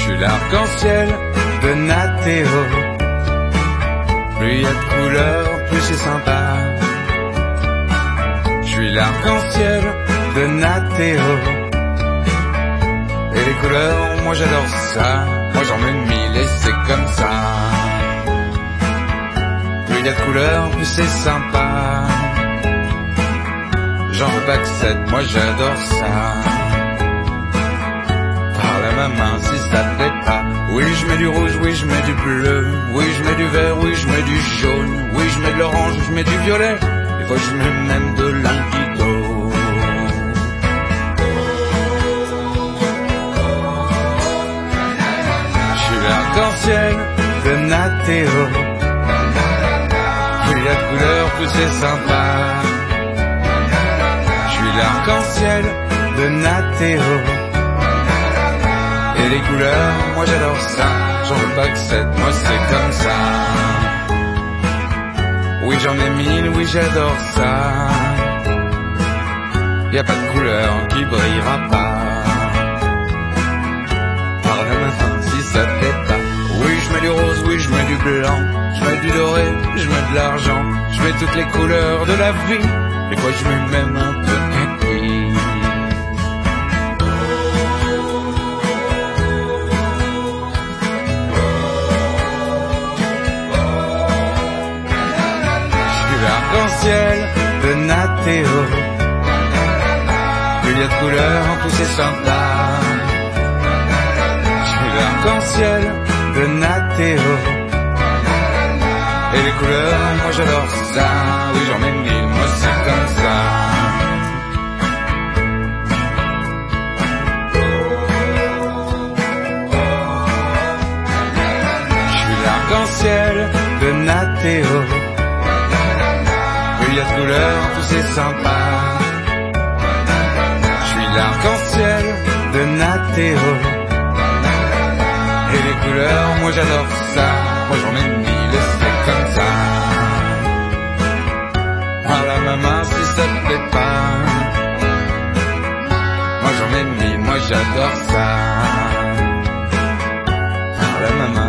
suis l'arc-en-ciel de Nathéo. Plus y a de couleurs, plus c'est sympa. Je suis l'arc-en-ciel de Nathéo. Et les couleurs, moi j'adore ça. Moi j'en mets 1000 et c'est comme ça. Plus y a de couleurs, plus c'est sympa. J'en veux pas que 7, moi j'adore ça. Parle à ma main si ça te plaît pas. Oui je mets du rouge, oui je mets du bleu. Oui je mets du vert, oui je mets du jaune. Oui je mets de l'orange, je mets du violet. Des fois je mets même de l'indigo. Je suis l'arc-en-ciel de Nathéo. Plus y a de couleurs, plus c'est sympa. Je suis l'arc-en-ciel de Nathéo. Et les couleurs, moi j'adore ça. J'en veux pas que 7, moi c'est comme ça. Oui j'en ai 1000, oui j'adore ça. Y a pas de couleur qui brillera pas. Parle à ma fin si ça te plaît pas. Oui je mets du rose, oui je mets du blanc. Je mets du doré, je mets de l'argent. Je mets toutes les couleurs de la vie. Des fois je mets même un peu de kaki. L'arc-en-ciel de Nathéo. Plus y a de couleurs, plus c'est sympa. Je suis l'arc-en-ciel de Nathéo. Et les couleurs, moi j'adore ça. Oui j'en mets 1000, moi c'est comme ça. Je suis l'arc-en-ciel de Nathéo. Plus y a de couleurs, plus c'est sympa. Je suis l'arc-en-ciel de Nathéo. Et les couleurs, moi j'adore ça. Moi j'en mets 1000 et c'est comme ça. Parle à ma main si ça te plaît pas. Moi j'en mets 1000, moi j'adore ça. Parle à ma main